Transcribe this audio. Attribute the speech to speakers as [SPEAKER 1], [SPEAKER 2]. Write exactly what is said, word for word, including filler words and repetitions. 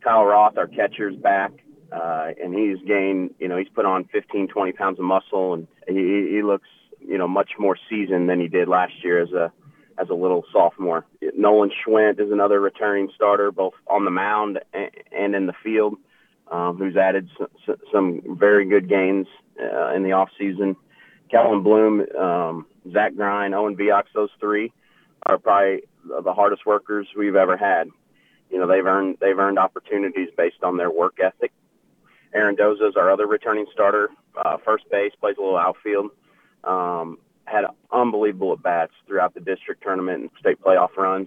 [SPEAKER 1] Kyle Roth, our catcher's back, uh, and he's gained, you know, he's put on fifteen, twenty pounds of muscle, and he, he looks, you know, much more seasoned than he did last year as a as a little sophomore. Nolan Schwint is another returning starter, both on the mound and in the field, um, who's added some, some very good gains uh, in the offseason. Kellen Bloom, um, Zach Grine, Owen Viox, those three are probably the hardest workers we've ever had. You know, they've earned they've earned opportunities based on their work ethic. Aaron Doza is our other returning starter, uh, first base, plays a little outfield. Um, had unbelievable at-bats throughout the district tournament and state playoff runs.